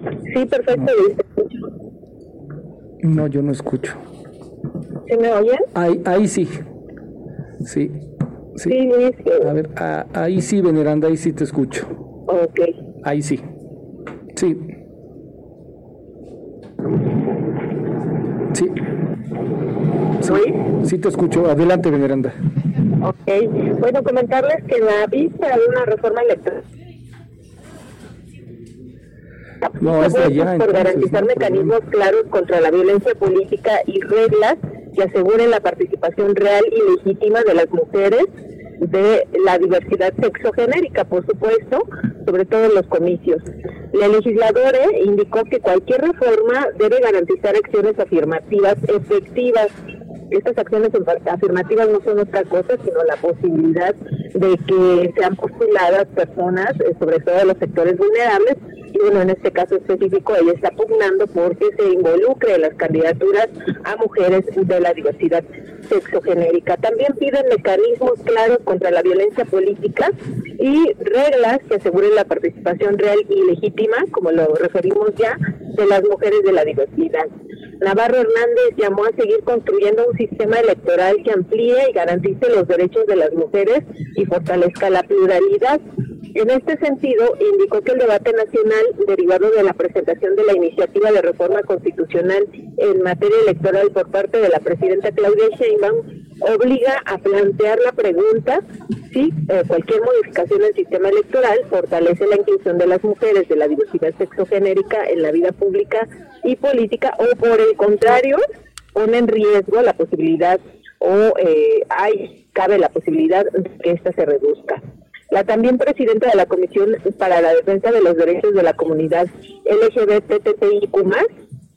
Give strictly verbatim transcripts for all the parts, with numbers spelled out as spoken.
Sí, perfecto. No, no yo no escucho. ¿Se me oyen? Ahí, ahí sí. Sí. Sí, sí Luis. A ver, a, ahí sí, Veneranda, ahí sí te escucho. Ok. Ahí sí. Sí. Sí. Sí, sí te escucho. Adelante, Veneranda. Ok. Bueno, comentarles que en la vista de una reforma electoral no, es de allá, por entonces, garantizar no, mecanismos problema. claros contra la violencia política y reglas que aseguren la participación real y legítima de las mujeres, de la diversidad sexogenérica, por supuesto, sobre todo en los comicios. La legisladora indicó que cualquier reforma debe garantizar acciones afirmativas efectivas. Estas acciones afirmativas no son otra cosa sino la posibilidad de que sean postuladas personas, sobre todo de los sectores vulnerables, y bueno, en este caso específico ella está pugnando porque se involucre en las candidaturas a mujeres de la diversidad sexogenérica. También piden mecanismos claros contra la violencia política y reglas que aseguren la participación real y legítima, como lo referimos ya, de las mujeres de la diversidad. Navarro Hernández llamó a seguir construyendo un sistema electoral que amplíe y garantice los derechos de las mujeres y fortalezca la pluralidad. En este sentido, indicó que el debate nacional, derivado de la presentación de la iniciativa de reforma constitucional en materia electoral por parte de la presidenta Claudia Sheinbaum, obliga a plantear la pregunta si eh, cualquier modificación del sistema electoral fortalece la inclusión de las mujeres de la diversidad sexogenérica en la vida pública y política, o por el contrario, pone en riesgo la posibilidad o eh, hay cabe la posibilidad de que ésta se reduzca. La también presidenta de la Comisión para la Defensa de los Derechos de la Comunidad L G B T Q I más,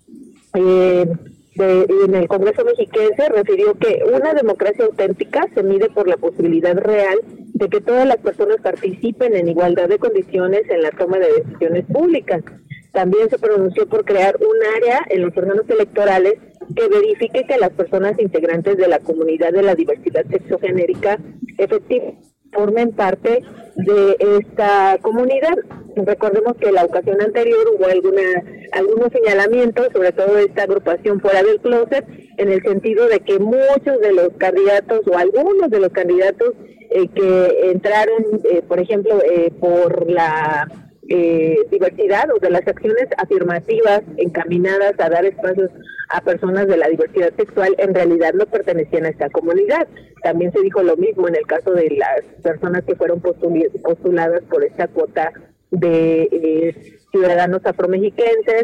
eh, de, en el Congreso mexiquense, refirió que una democracia auténtica se mide por la posibilidad real de que todas las personas participen en igualdad de condiciones en la toma de decisiones públicas. También se pronunció por crear un área en los órganos electorales que verifique que las personas integrantes de la comunidad de la diversidad sexogenérica efectivamente formen parte de esta comunidad. Recordemos que en la ocasión anterior hubo alguna algunos señalamientos, sobre todo de esta agrupación fuera del closet, en el sentido de que muchos de los candidatos o algunos de los candidatos eh, que entraron, eh, por ejemplo, eh, por la eh, diversidad o de las acciones afirmativas encaminadas a dar espacios a personas de la diversidad sexual, en realidad no pertenecían a esta comunidad. También se dijo lo mismo en el caso de las personas que fueron postuladas por esta cuota de eh, ciudadanos afromexiquenses,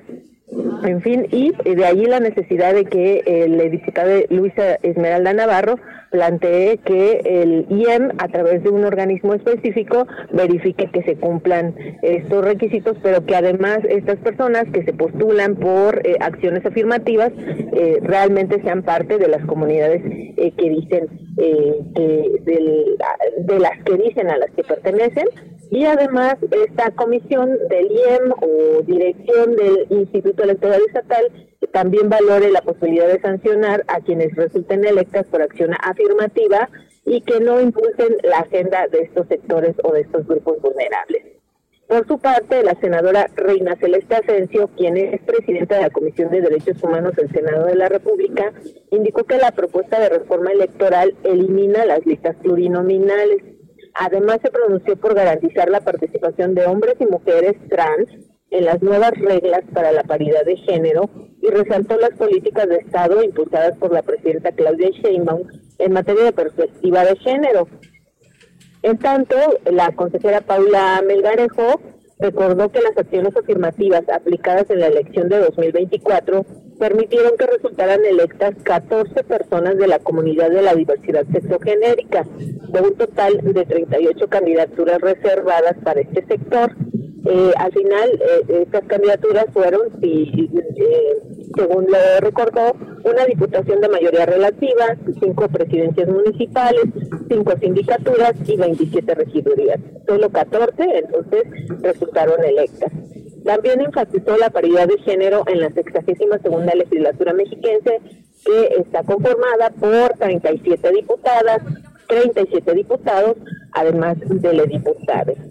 en fin, y de ahí la necesidad de que el diputado Luisa Esmeralda Navarro plantee que el I E M, a través de un organismo específico, verifique que se cumplan estos requisitos, pero que además estas personas que se postulan por eh, acciones afirmativas eh, realmente sean parte de las comunidades eh, que dicen eh, que del, de las que dicen a las que pertenecen. Y además esta comisión del I E M o dirección del Instituto Electoral Estatal también valore la posibilidad de sancionar a quienes resulten electas por acción afirmativa y que no impulsen la agenda de estos sectores o de estos grupos vulnerables. Por su parte, la senadora Reina Celeste Asensio, quien es presidenta de la Comisión de Derechos Humanos del Senado de la República, indicó que la propuesta de reforma electoral elimina las listas plurinominales. Además, se pronunció por garantizar la participación de hombres y mujeres trans en las nuevas reglas para la paridad de género y resaltó las políticas de Estado impulsadas por la presidenta Claudia Sheinbaum en materia de perspectiva de género. En tanto, la consejera Paula Melgarejo recordó que las acciones afirmativas aplicadas en la elección de dos mil veinticuatro permitieron que resultaran electas catorce personas de la comunidad de la diversidad sexogenérica, de un total de treinta y ocho candidaturas reservadas para este sector. Eh, al final, eh, estas candidaturas fueron, si, eh, según lo recordó, una diputación de mayoría relativa, cinco presidencias municipales, cinco sindicaturas y veintisiete regidurías. Solo catorce, entonces, resultaron electas. También enfatizó la paridad de género en la sexagésima segunda legislatura mexiquense, que está conformada por treinta y siete diputadas, treinta y siete diputados, además de los diputados.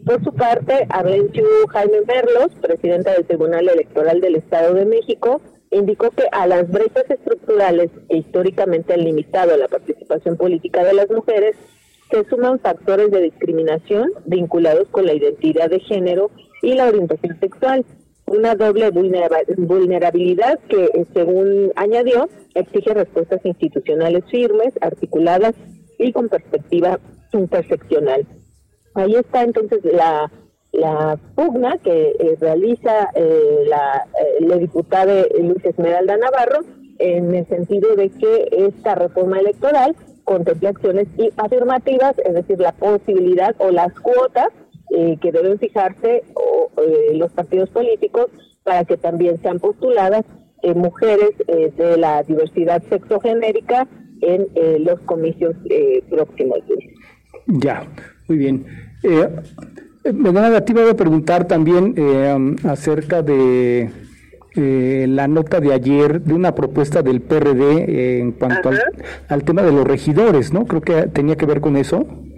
Por su parte, Abrenchu Jaime Merlos, presidenta del Tribunal Electoral del Estado de México, indicó que a las brechas estructurales que históricamente han limitado la participación política de las mujeres, se suman factores de discriminación vinculados con la identidad de género y la orientación sexual, una doble vulnerabilidad que, según añadió, exige respuestas institucionales firmes, articuladas y con perspectiva interseccional. Ahí está entonces la la pugna que eh, realiza eh, la, eh, la diputada Luis Esmeralda Navarro, en el sentido de que esta reforma electoral contempla acciones afirmativas, es decir, la posibilidad o las cuotas eh, que deben fijarse o, eh, los partidos políticos para que también sean postuladas eh, mujeres eh, de la diversidad sexogenérica en eh, los comicios eh, próximos. Ya, muy bien. Eh, Medina, te iba a preguntar también eh, acerca de eh, la nota de ayer de una propuesta del P R D eh, en cuanto al, al tema de los regidores, ¿no? Creo que tenía que ver con eso.